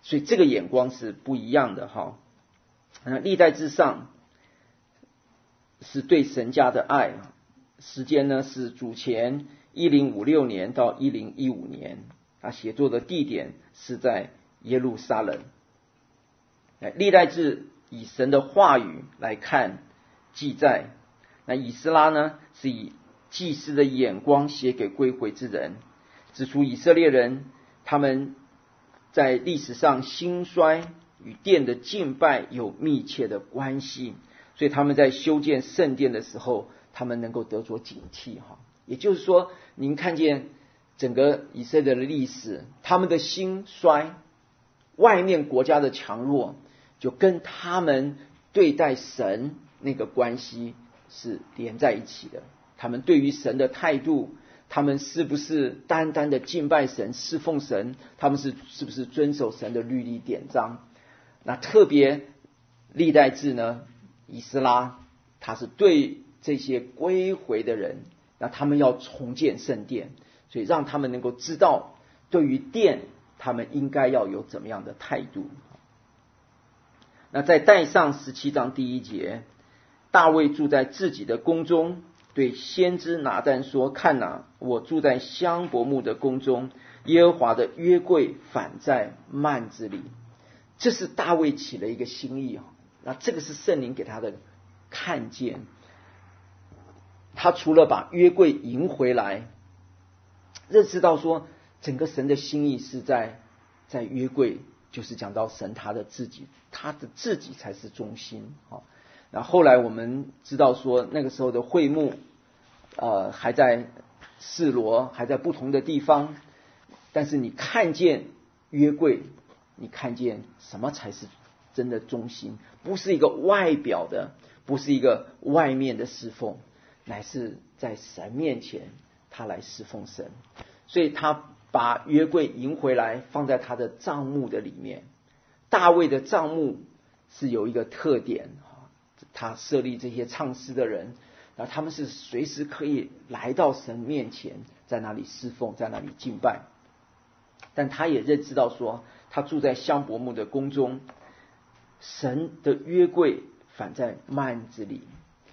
所以这个眼光是不一样的哈。那历代志上是对神家的爱，时间呢是主前一零五六年到一零一五年，他写作的地点是在耶路撒冷。历代志以神的话语来看记载，那以斯拉呢是以祭司的眼光写给归回之人，指出以色列人他们在历史上兴衰与殿的敬拜有密切的关系，所以他们在修建圣殿的时候，他们能够得着警惕哈。也就是说，您看见整个以色列的历史，他们的兴衰，外面国家的强弱，就跟他们对待神那个关系是连在一起的。他们对于神的态度，他们是不是单单的敬拜神、侍奉神，他们是是不是遵守神的律例典章。那特别历代志呢，以斯拉他是对这些归回的人，那他们要重建圣殿，所以让他们能够知道对于殿他们应该要有怎么样的态度。那在带上十七章第一节，大卫住在自己的宫中，对先知拿但说，看哪，我住在香柏木的宫中，耶和华的约柜反在幔子里。这是大卫起了一个心意，那这个是圣灵给他的看见。他除了把约柜迎回来，认识到说整个神的心意是在在约柜，就是讲到神他的自己，他的自己才是中心。那后来我们知道说，那个时候的会幕呃还在示罗，还在不同的地方，但是你看见约柜，你看见什么才是真的中心？不是一个外表的，不是一个外面的侍奉，乃是在神面前他来侍奉神。所以他把约柜迎回来，放在他的帐幕的里面。大卫的帐幕是有一个特点，他设立这些唱诗的人，那他们是随时可以来到神面前，在那里侍奉，在那里敬拜。但他也认知到说，他住在香柏木的宫中，神的约柜反在幔子里。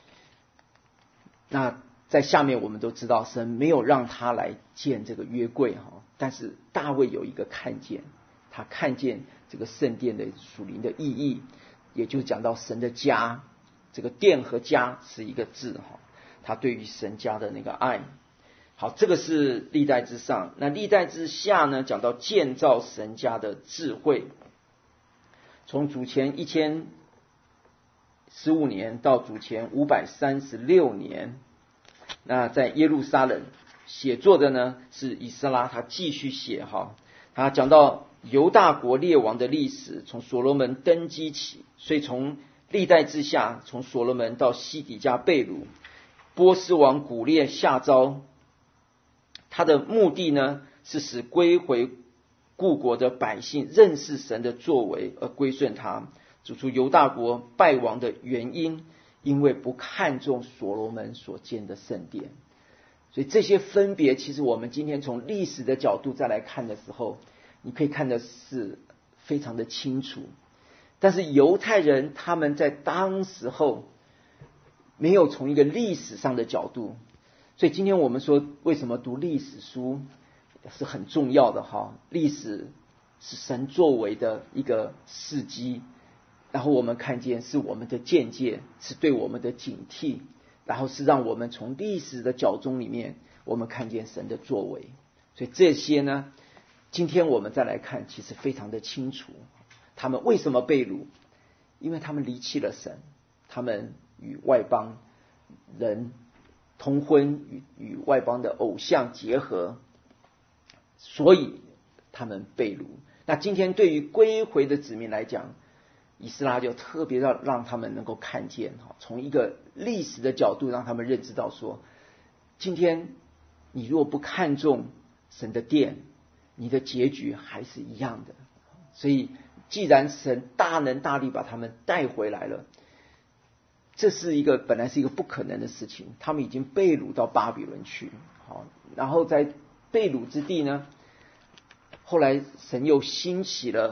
那在下面我们都知道，神没有让他来见这个约柜，但是大卫有一个看见，他看见这个圣殿的属灵的意义，也就是讲到神的家，这个殿和家是一个字，他对于神家的那个爱。好，这个是历代之上。那历代之下呢，讲到建造神家的智慧，从主前一千十五年到主前五百三十六年，那在耶路撒冷写作的呢是以斯拉，他继续写哈，他讲到犹大国列王的历史，从所罗门登基起，所以从历代之下，从所罗门到西底家被掳，波斯王古列下诏，他的目的呢是使归回故国的百姓认识神的作为而归顺他，指出犹大国败亡的原因，因为不看重所罗门所建的圣殿。所以这些分别，其实我们今天从历史的角度再来看的时候，你可以看的是非常的清楚。但是犹太人他们在当时候没有从一个历史上的角度，所以今天我们说为什么读历史书是很重要的哈。历史是神作为的一个事迹，然后我们看见是我们的见解，是对我们的警惕，然后是让我们从历史的角中里面我们看见神的作为。所以这些呢，今天我们再来看，其实非常的清楚。他们为什么被掳？因为他们离弃了神，他们与外邦人通婚，与与外邦的偶像结合，所以他们被掳。那今天对于归回的子民来讲，以斯拉就特别让让他们能够看见，从一个历史的角度让他们认知到说，今天你如果不看重神的殿，你的结局还是一样的。所以既然神大能大力把他们带回来了，这是一个本来是一个不可能的事情，他们已经被掳到巴比伦去，好，然后在被掳之地呢，后来神又兴起了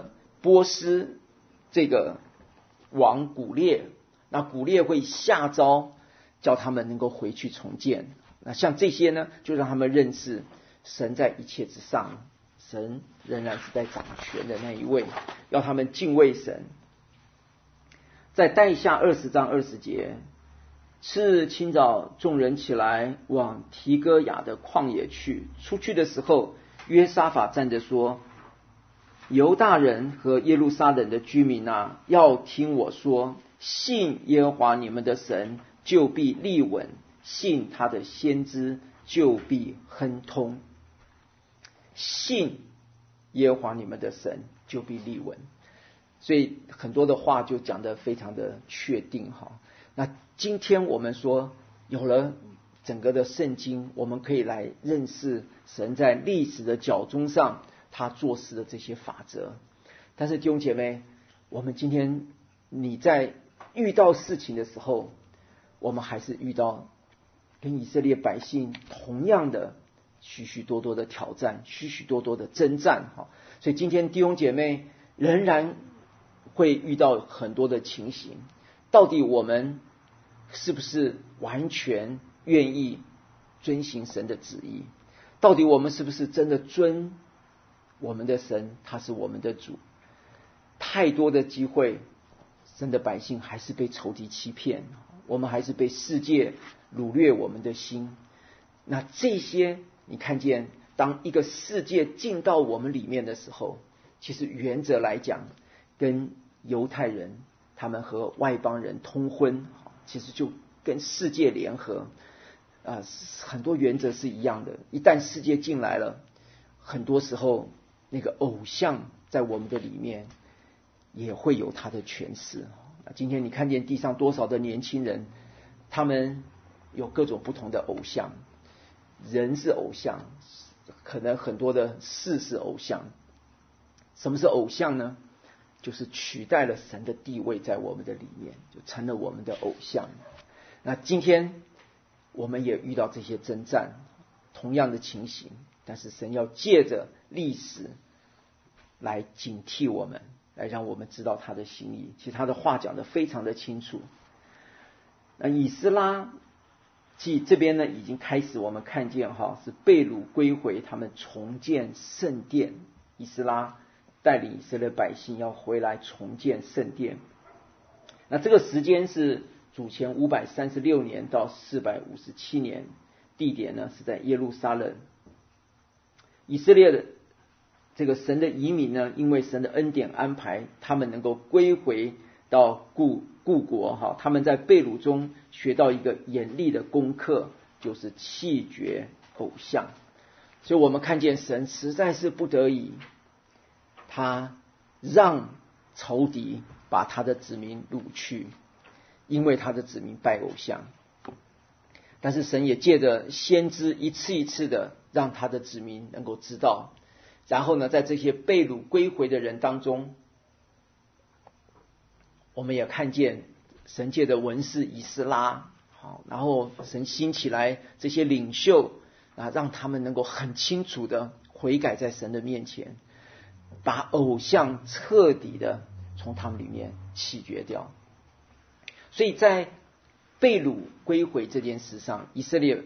波斯这个王古列，那古列会下诏叫他们能够回去重建。那像这些呢，就让他们认识神在一切之上，神仍然是在掌权的那一位，要他们敬畏神。在带下二十章二十节，次日清早，众人起来往提哥雅的旷野去。出去的时候，约沙法站着说：犹大人和耶路撒冷的居民啊，要听我说，信耶和华你们的神，就必立稳；信他的先知，就必亨通。信耶和华你们的神，就必立稳。所以很多的话就讲得非常的确定哈。那今天我们说有了整个的圣经，我们可以来认识神在历史的脚踪上他做事的这些法则。但是弟兄姐妹，我们今天你在遇到事情的时候，我们还是遇到跟以色列百姓同样的许许多多的挑战，许许多多的征战哈。所以今天弟兄姐妹仍然会遇到很多的情形，到底我们是不是完全愿意遵行神的旨意？到底我们是不是真的尊我们的神，他是我们的主？太多的机会，神的百姓还是被仇敌欺骗，我们还是被世界掳掠我们的心。那这些你看见，当一个世界进到我们里面的时候，其实原则来讲，跟犹太人他们和外邦人通婚，其实就跟世界联合，呃，很多原则是一样的。一旦世界进来了，很多时候那个偶像在我们的里面也会有它的诠释。今天你看见地上多少的年轻人，他们有各种不同的偶像，人是偶像，可能很多的事是偶像。什么是偶像呢？就是取代了神的地位在我们的里面，就成了我们的偶像。那今天我们也遇到这些征战，同样的情形，但是神要借着历史来警惕我们，来让我们知道他的心意。其实他的话讲得非常的清楚。那以斯拉记这边呢，已经开始我们看见哈，是被掳归回，他们重建圣殿。以斯拉带领以色列百姓要回来重建圣殿。那这个时间是主前五百三十六年到四百五十七年，地点呢是在耶路撒冷。以色列的这个神的移民呢，因为神的恩典安排，他们能够归回到故故国哈。他们在被掳中学到一个严厉的功课，就是弃绝偶像。所以我们看见神实在是不得已，他让仇敌把他的子民掳去，因为他的子民拜偶像。但是神也借着先知一次一次的让他的子民能够知道，然后呢，在这些被掳归回的人当中，我们也看见神借的文士以斯拉，好，然后神兴起来这些领袖啊，让他们能够很清楚的悔改在神的面前，把偶像彻底的从他们里面弃绝掉。所以在被掳归回这件事上，以色列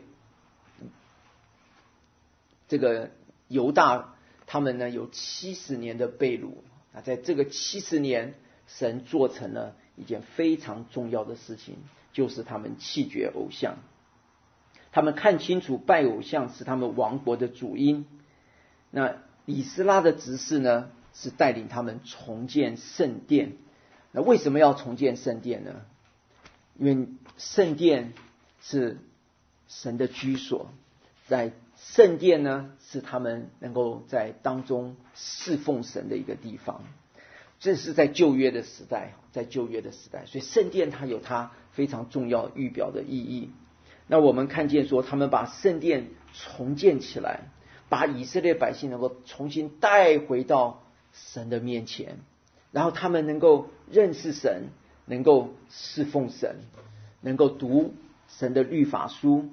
这个犹大他们呢有七十年的被掳啊，在这个七十年，神做成了一件非常重要的事情，就是他们弃绝偶像。他们看清楚拜偶像是他们亡国的主因。那以斯拉的职事呢，是带领他们重建圣殿。那为什么要重建圣殿呢？因为圣殿是神的居所，在圣殿呢是他们能够在当中侍奉神的一个地方。这是在旧约的时代，在旧约的时代，所以圣殿它有它非常重要预表的意义。那我们看见说，他们把圣殿重建起来，把以色列百姓能够重新带回到神的面前，然后他们能够认识神，能够侍奉神，能够读神的律法书。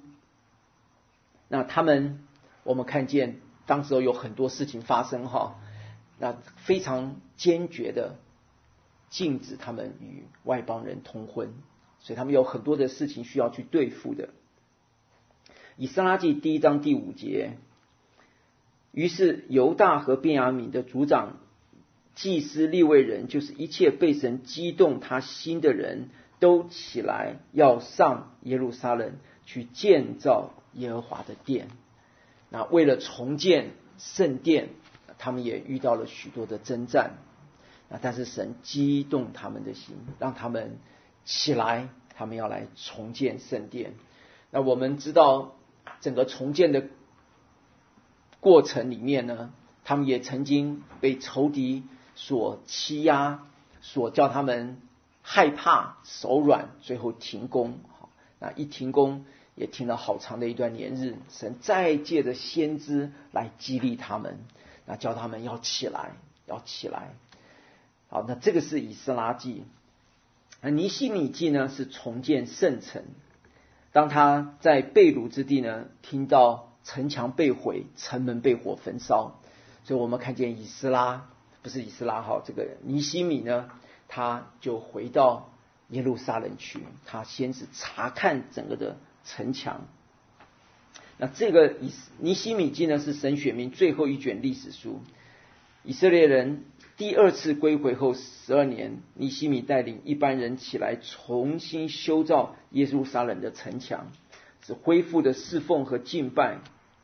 那他们，我们看见当时有很多事情发生哈。 那非常坚决的禁止他们与外邦人通婚，所以他们有很多的事情需要去对付的。以斯拉记第一章第五节，于是犹大和便雅悯的族长、祭司、利未人，就是一切被神激动他心的人，都起来要上耶路撒冷去建造耶和华的殿。那为了重建圣殿，他们也遇到了许多的征战。那但是神激动他们的心，让他们起来，他们要来重建圣殿。那我们知道整个重建的过程里面呢，他们也曾经被仇敌所欺压，所叫他们害怕手软，最后停工。那一停工也停了好长的一段年日，神再借着先知来激励他们，那叫他们要起来，要起来。好，那这个是以斯拉记。那尼希米记呢，是重建圣城。当他在被掳之地呢，听到城墙被毁，城门被火焚烧，所以我们看见以斯拉不是以斯拉哈，这个尼希米呢，他就回到耶路撒冷去，他先是查看整个的城墙。那这个尼希米记呢，是神选民最后一卷历史书。以色列人第二次归回后十二年，尼希米带领一般人起来重新修造耶路撒冷的城墙，是恢复的侍奉和敬拜，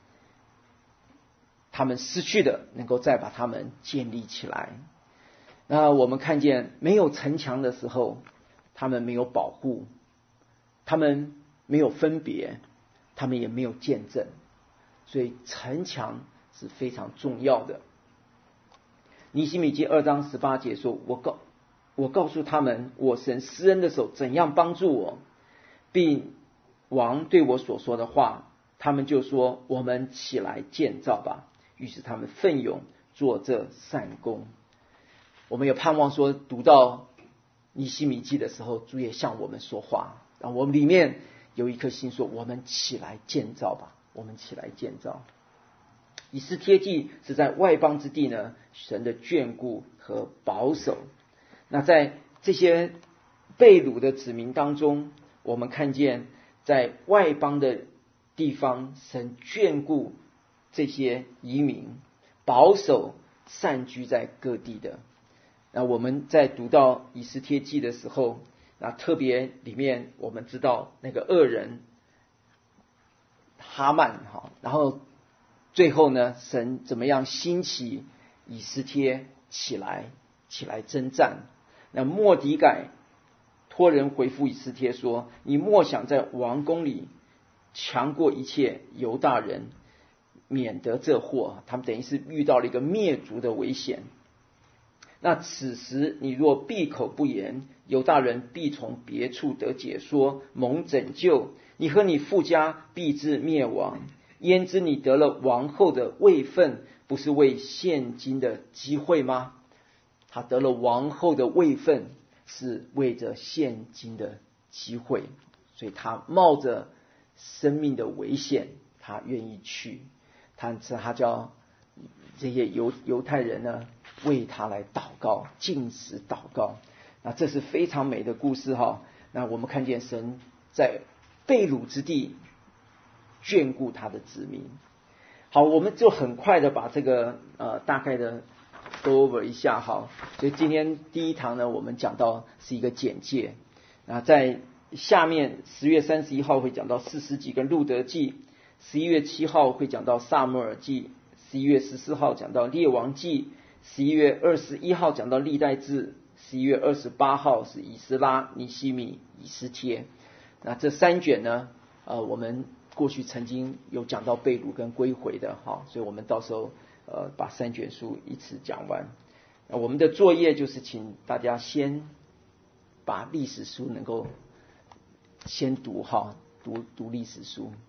他们失去的能够再把他们建立起来。那我们看见没有城墙的时候，他们没有保护，他们没有分别，他们也没有见证，所以城墙是非常重要的。尼希米记二章十八节说，我告我告诉他们，我神施恩的手怎样帮助我，并王对我所说的话，他们就说，我们起来建造吧。于是他们奋勇做这善工。我们有盼望说，读到尼希米记的时候，主也向我们说话，让我们里面有一颗心说，我们起来建造吧，我们起来建造。以斯帖记是在外邦之地呢，神的眷顾和保守。那在这些被掳的子民当中，我们看见在外邦的地方，神眷顾这些移民，保守散居在各地的。那我们在读到以斯帖记的时候，那特别里面我们知道那个恶人哈曼，然后最后呢，神怎么样兴起以斯帖起来起来征战。那末底改托人回复以斯帖说，你莫想在王宫里强过一切犹大人，免得这祸。他们等于是遇到了一个灭族的危险。那此时你若闭口不言，犹大人必从别处得解说，蒙拯救，你和你父家必至灭亡。焉知你得了王后的位分，不是为现今的机会吗？他得了王后的位分，是为着现今的机会，所以他冒着生命的危险，他愿意去。他他叫这些犹犹太人呢，为他来祷告，禁食祷告。那这是非常美的故事哈。那我们看见神在被掳之地眷顾他的子民。好，我们就很快的把这个呃大概的 go over 一下哈。所以今天第一堂呢，我们讲到是一个简介。那在下面十月三十一号会讲到士师记跟路德记，十一月七号会讲到撒母耳记，十一月十四号讲到列王记，十一月二十一号讲到历代志，十一月二十八号是以斯拉、尼希米、以斯帖。那这三卷呢，呃，我们过去曾经有讲到被掳跟归回的，好，所以我们到时候呃把三卷书一次讲完。那我们的作业就是请大家先把历史书能够先读哈，读读历史书。